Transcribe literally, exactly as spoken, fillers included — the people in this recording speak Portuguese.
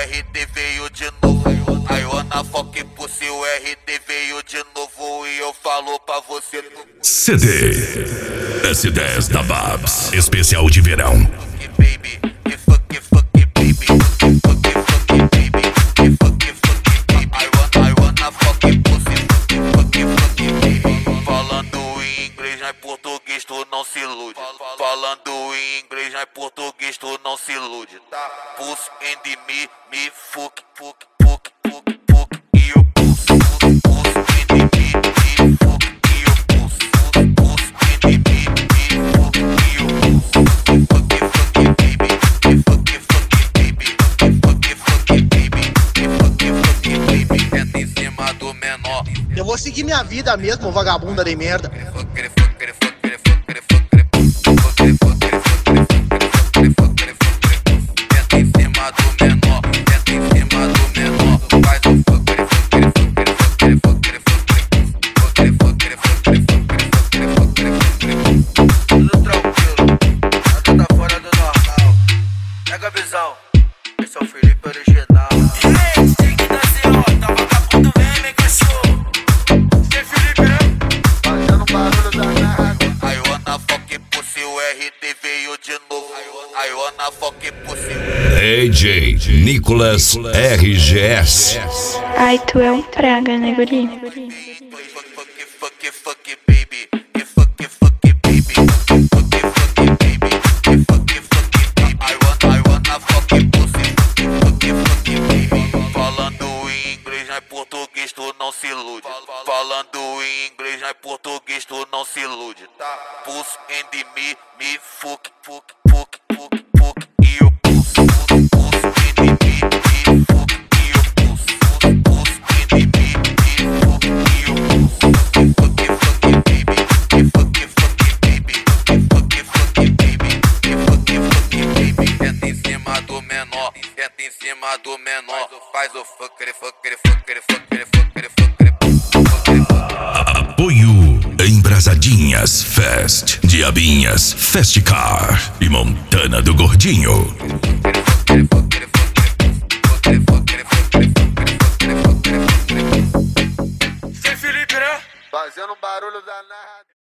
R D veio de novo. I wanna fuck pussy, o R D veio de novo. E eu falo pra você. C D S dez da Babs, especial de verão. Baby, que fuck, fuck, baby, fuck, fuck, baby, que fuck, fuck, baby. I wanna, I wanna fuck pussy, fuck, fuck, baby. Falando em inglês, não é português, tu não se ilude. Falando em inglês, não é português, tu não se ilude. Pussy and me, me fuck, fuck, fuck, fuck, fuck. E eu pussy, pussy and me, me fuck. E eu pussy, pussy and me, me fuck. E eu pussy, fuck, fuck, baby, fuck, fuck, baby, fuck, fuck, baby, fuck, fuck, baby. Tenta em cima do menor. Eu vou seguir minha vida mesmo, vagabunda de merda. Esse é o Felipe original. Tem que descer, ó, tá vagabundo, vem, vem cachorro. Tem Felipe, né? Fazendo barulho danado. I wanna fuck pussy, o R D veio de novo. I wanna fuck pussy. D J Nicolas R G S. Ai, tu é um praga, né, guri? Fuck, fuck, fuck, baby. Fuck, fuck, baby. Fuck, fuck, baby. Fuck, fuck, baby. I wanna, I wanna fuck pussy. Fuck, fuck, baby. Falando em inglês, não é português, tu não se ilude. Falando em inglês, não é português, tu não se ilude. Pussy and me, me fuck, fuck, fuck, fuck, fuck. E eu pussy, pussy and me, me fuck. E eu pussy, pussy and me, me fuck. E eu pussy, fuck, fuck, baby. Fuck, fuck, baby. Fuck, fuck, baby. Fuck, fuck, baby. Tenta em cima do menor, tenta em cima do menor. Faz o fucker, fucker, fucker, fucker, fucker, fucker, fucker. Apoio Embrasadinhas Fest, Diabinhas Fest Car e Montana do Gordinho. Tem Felipe, né? Fazendo barulho danado.